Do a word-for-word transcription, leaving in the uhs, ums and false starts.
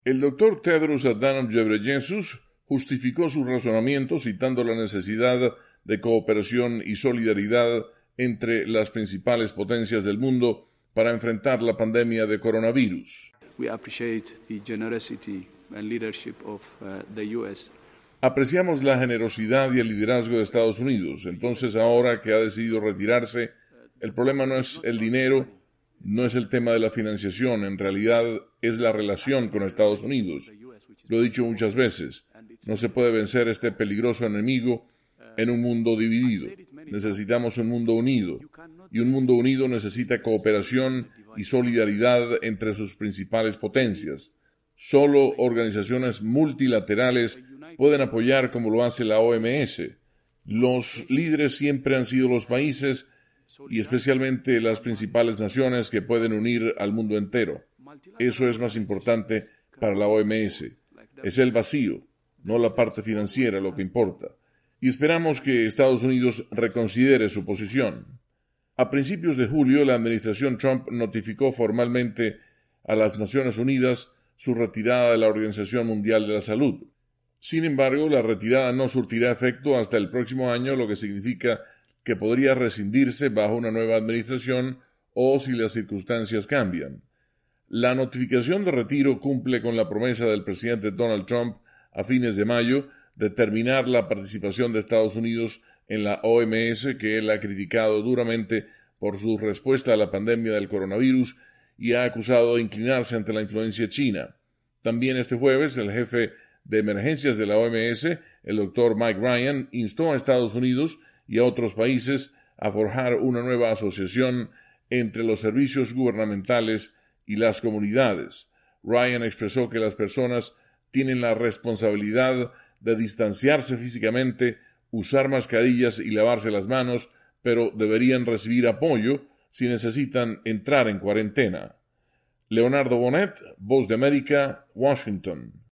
El doctor Tedros Adhanom Ghebreyesus justificó su razonamiento citando la necesidad de cooperación y solidaridad entre las principales potencias del mundo para enfrentar la pandemia de coronavirus. We appreciate the generosity and leadership of uh, the U S Apreciamos la generosidad y el liderazgo de Estados Unidos. Entonces, ahora que ha decidido retirarse, el problema no es el dinero, no es el tema de la financiación, en realidad es la relación con Estados Unidos. Lo he dicho muchas veces, no se puede vencer este peligroso enemigo en un mundo dividido. Necesitamos un mundo unido, y un mundo unido necesita cooperación y solidaridad entre sus principales potencias. Solo organizaciones multilaterales pueden apoyar como lo hace la O M S. Los líderes siempre han sido los países y especialmente las principales naciones que pueden unir al mundo entero. Eso es más importante para la O M S. Es el vacío, no la parte financiera, lo que importa. Y esperamos que Estados Unidos reconsidere su posición. A principios de julio, la administración Trump notificó formalmente a las Naciones Unidas su retirada de la Organización Mundial de la Salud. Sin embargo, la retirada no surtirá efecto hasta el próximo año, lo que significa que podría rescindirse bajo una nueva administración o si las circunstancias cambian. La notificación de retiro cumple con la promesa del presidente Donald Trump a fines de mayo de terminar la participación de Estados Unidos en la O M S, que él ha criticado duramente por su respuesta a la pandemia del coronavirus y ha acusado de inclinarse ante la influencia china. También este jueves, el jefe de emergencias de la O M S, el doctor Mike Ryan, instó a Estados Unidos y a otros países a forjar una nueva asociación entre los servicios gubernamentales y las comunidades. Ryan expresó que las personas tienen la responsabilidad de distanciarse físicamente, usar mascarillas y lavarse las manos, pero deberían recibir apoyo si necesitan entrar en cuarentena. Leonardo Bonet, Voz de América, Washington.